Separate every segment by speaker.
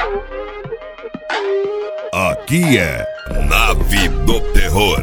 Speaker 1: Aqui é Nave do Terror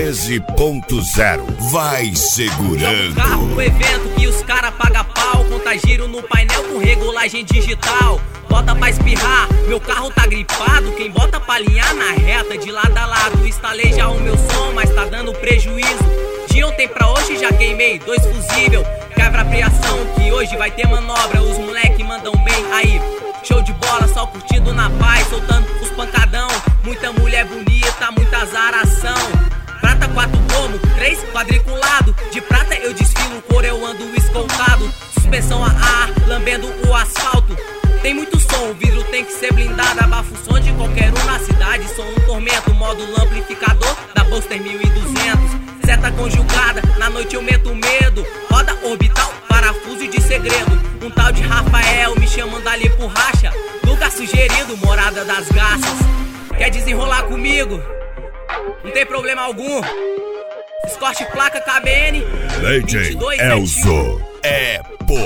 Speaker 1: 13.0. Vai segurando.
Speaker 2: Carro no evento que os cara paga pau. Conta giro no painel com regulagem digital. Bota pra espirrar, meu carro tá gripado. Quem bota pra alinhar na reta de lado a lado. Instalei já o meu som, mas tá dando prejuízo. De ontem pra hoje já queimei 2 fusível. Quebra a preação que hoje vai ter manobra. Os moleque mandam bem aí. Show de bola, só curtindo na paz, soltando os pancadão. Muita mulher bonita, muita azaração. Prata 4 gomo, 3 quadriculado. De prata eu desfilo, cor eu ando escoltado. Suspensão a ar, lambendo o asfalto. Tem muito som, o vidro tem que ser blindado. Abafa o som de qualquer um na cidade. Sou um tormento, módulo amplificador da Buster 1200. Seta conjugada, na noite eu meto medo. Roda orbital, parafuso de segredo. Um tal de Rafael me chamando ali por racha. Lugar sugerido, morada das garças. Quer desenrolar comigo? Não tem problema algum. Escorte placa KBN
Speaker 1: Legend Elzo é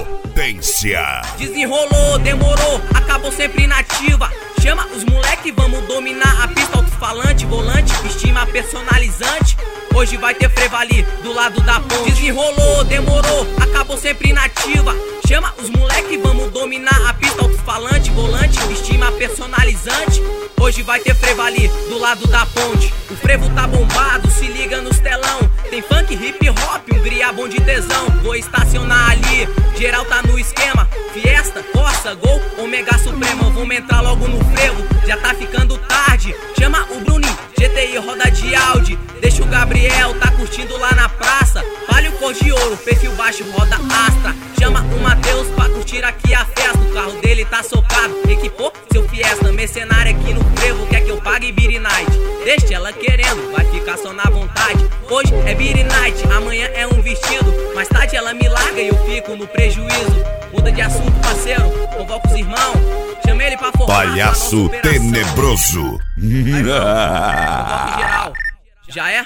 Speaker 1: potência.
Speaker 2: Desenrolou, demorou, acabou sempre inativa. Chama os moleque, vamos dominar a pista. Alto-falante, volante, estima personalizante. Hoje vai ter frevo ali, do lado da ponte. Desenrolou, demorou, acabou sempre inativa. Chama os moleque, vamos dominar a pista. Alto-falante, volante, estima personalizante. Hoje vai ter frevo ali, do lado da ponte. O frevo tá bombado, se liga nos telão. Tem funk, hip hop, Hungria bom de tesão. Vou estacionar ali, geral tá no esquema. Fiesta, Corsa, Gol, Omega Suprema. Vamos entrar logo no frevo, já tá ficando tarde. Chama o Bruninho, GTI roda de Audi. Deixa o Gabriel, tá curtindo lá na praça. Palio cor de ouro, perfil baixo, roda Astra. Chama o Matheus pra curtir aqui a festa. O carro dele tá socado, equipou seu Fiesta. Mercenário aqui no frevo, quer que eu pague Beat Night. Deixa ela querendo, vai ficar só na vontade. Hoje é Beat Night, amanhã é um vestido. Mais tarde ela me larga e eu fico no prejuízo. Muda de assunto, parceiro, convoca os irmãos. Chama ele pra formar
Speaker 1: Palhaço tenebroso.
Speaker 2: Aí, convoca geral. Já é?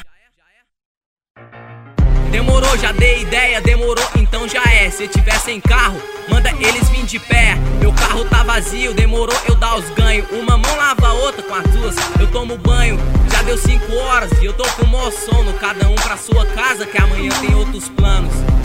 Speaker 2: Demorou, já dei ideia, demorou, então já é. Se tiver sem carro, manda eles vir de pé. Meu carro tá vazio, demorou, eu dar os ganhos. Uma mão lava a outra, com as duas eu tomo banho. Já deu 5 horas e eu tô com o maior sono. Cada um pra sua casa, que amanhã tem outros planos.